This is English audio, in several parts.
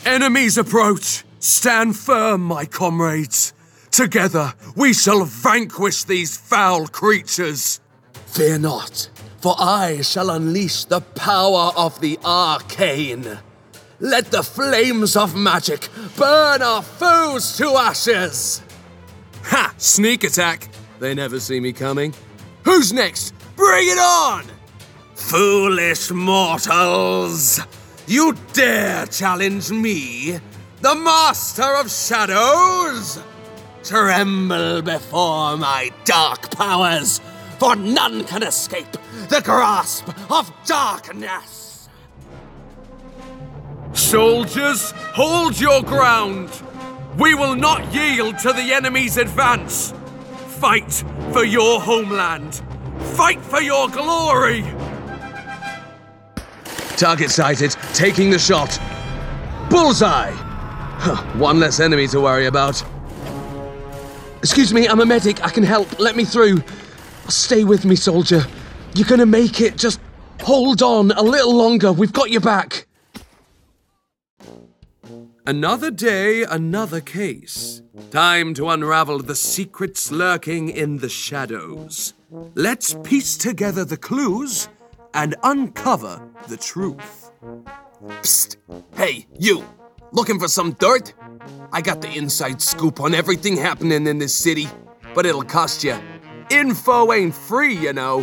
Enemies approach! Stand firm, my comrades! Together we shall vanquish these foul creatures! Fear not, for I shall unleash the power of the arcane. Let the flames of magic burn our foes to ashes! Ha! Sneak attack! They never see me coming. Who's next? Bring it on! Foolish mortals! You dare challenge me, the Master of Shadows? Tremble before my dark powers, for none can escape the grasp of darkness! Soldiers, hold your ground! We will not yield to the enemy's advance! Fight for your homeland! Fight for your glory! Target sighted, taking the shot. Bullseye! One less enemy to worry about. Excuse me, I'm a medic, I can help, let me through. Stay with me, soldier. You're gonna make it, just hold on a little longer, we've got your back. Another day, another case. Time to unravel the secrets lurking in the shadows. Let's piece together the clues and uncover the truth. Psst! Hey, you! Looking for some dirt? I got the inside scoop on everything happening in this city, but it'll cost you. Info ain't free, you know.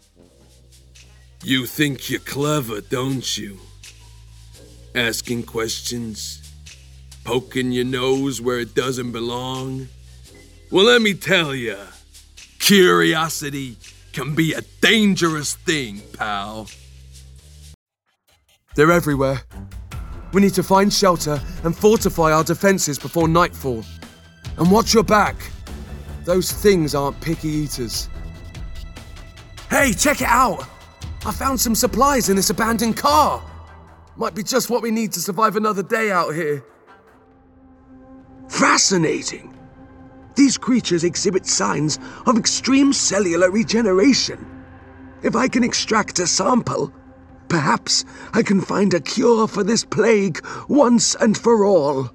You think you're clever, don't you? Asking questions, poking your nose where it doesn't belong. Well, let me tell ya, curiosity can be a dangerous thing, pal. They're everywhere. We need to find shelter and fortify our defenses before nightfall. And watch your back. Those things aren't picky eaters. Hey, check it out! I found some supplies in this abandoned car. Might be just what we need to survive another day out here. Fascinating. These creatures exhibit signs of extreme cellular regeneration. If I can extract a sample, perhaps I can find a cure for this plague once and for all.